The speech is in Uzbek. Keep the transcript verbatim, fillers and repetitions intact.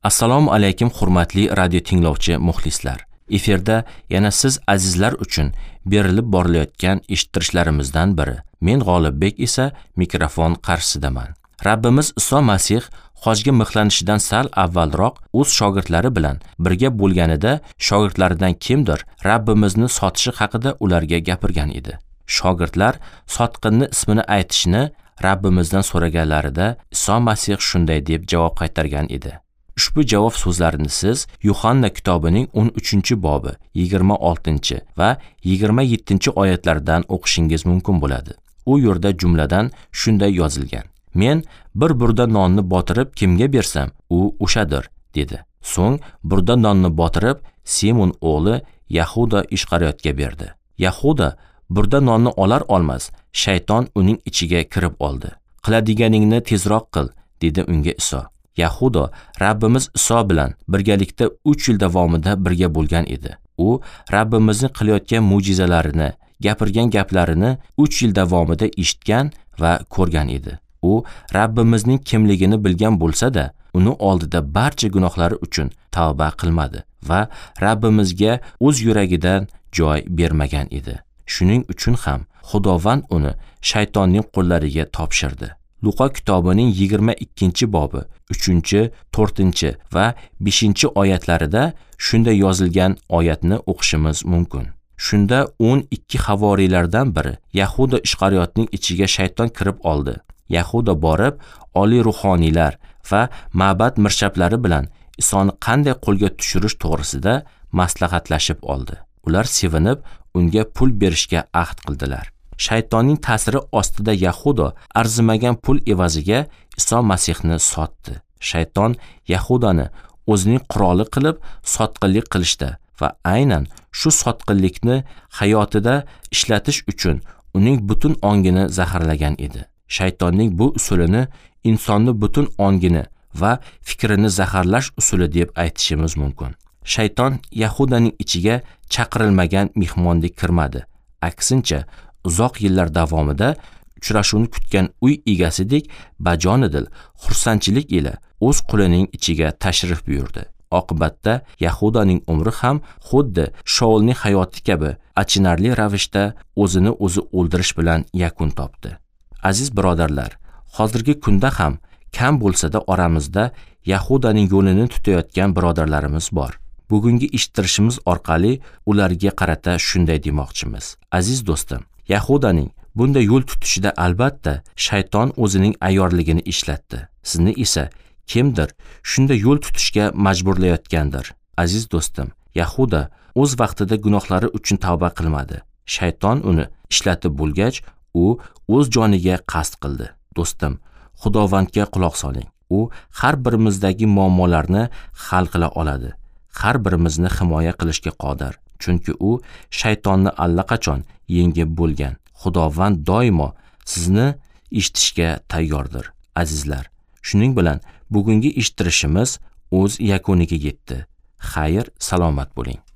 Assalomu alaykum hurmatli radio tinglovchi muxlislar. Efirda yana siz azizlar uchun berilib borilayotgan eshittirishlarimizdan biri. Men G'olibbek esa mikrofon qarshisidaman. Rabbimiz Iso Masih hojga mixlanishidan sal avvalroq o'z shogirdlari bilan birga bo'lganida shogirdlaridan kimdir Rabbimizni sotishi haqida ularga gapirgan edi. Shogirdlar sotqinni ismini aytishni Rabbimizdan so'raganlarida Iso Masih shunday deb javob qaytargan edi. Ushbu javob so'zlarini siz Yuhanna kitobining o'n uchinchi bobi yigirma oltinchi va yigirma yettinchi oyatlardan o'qishingiz mumkin bo'ladi. U yerda jumladan shunday yozilgan: Men bir burda nonni botirib kimga bersam, u o'shadir, dedi. So'ng burda nonni botirib Simon o'g'li Yahuda Ishqariyotga berdi. Yahuda burda nonni olar olmas shayton uning ichiga kirib oldi. Qiladiganingni tezroq qil, dedi unga Iso. Yahuda Rabbimiz Iso bilan birgalikda uch yil davomida birga bo'lgan edi. U Rabbimizning qilayotgan mo'jizalarini, gapirgan gaplarini uch yil davomida eshitgan va ko'rgan edi. U Rabbimizning kimligini bilgan bo'lsa-da, uni oldida barcha gunohlari uchun tavba qilmadi va Rabbimizga o'z yuragidan joy bermagan edi. Shuning uchun ham Xudovand uni shaytonning qo'llariga topshirdi. Luqa kitobining yigirma ikkinchi bobi uchinchi, to'rtinchi va beshinchi oyatlarida shunday yozilgan oyatni o'qishimiz mumkin. Shunda o'n ikki havoriylardan biri Yahuda Ishqariyotning ichiga shayton kirib oldi. Yahuda borib, oliy ruhoniylar va ma'bad mirshablari bilan Isoni qanday qo'lga tushirish to'g'risida maslahatlashib oldi. Ular sevinib, unga pul berishga ahd qildilar. Shaytonning ta'siri ostida Yahuda arzimagan pul evaziga Iso Masihni sotdi. Shayton Yahudani o'zining quroli qilib sotqinlik qilishda va aynan shu sotqinlikni hayotida ishlatish uchun uning butun ongini zaharlagan edi. Shaytonning bu usulini insonni butun ongini va fikrini zaharlash usuli deb aytishimiz mumkin. Shayton Yahudaning ichiga chaqirilmagan mehmondek kirmadi. Aksincha, uzoq yillar davomida uchrashuvni kutgan uy egasidek bajonidil xursandchilik ila o'z qulining ichiga tashrif buyurdi. Oqibatda Yahudaning umri ham xuddi Shaulning hayoti kabi achinarli ravishda o'zini o'zi o'ldirish bilan yakun topdi. Aziz birodarlar, hozirgi kunda ham kam bo'lsa-da oramizda Yahudaning yo'lini tutayotgan birodarlarimiz bor. Bugungi eshittirishimiz orqali ularga qarata shunday demoqchimiz. Aziz do'stim, Yahudaning bunday yo'l tutishida albatta shayton o'zining ayyorligini ishlatdi. Sizni esa kimdir shunday yo'l tutishga majburlayotgandir. Aziz do'stim, Yahuda o'z vaqtida gunohlari uchun tavba qilmadi. Shayton uni ishlatib bo'lgach, u o'z joniga qasd qildi. Do'stim, Xudovandga quloq soling. U har birimizdagi muammolarni hal qila oladi. Har birimizni himoya qilishga qodir. Chunki u shaytonni allaqachon yengib bo'lgan. Xudovand doimo sizni eshitishga tayyordir, azizlar. Shuning bilan bugungi eshittirishimiz o'z yakuniga yetdi. Xayr, salomat bo'ling.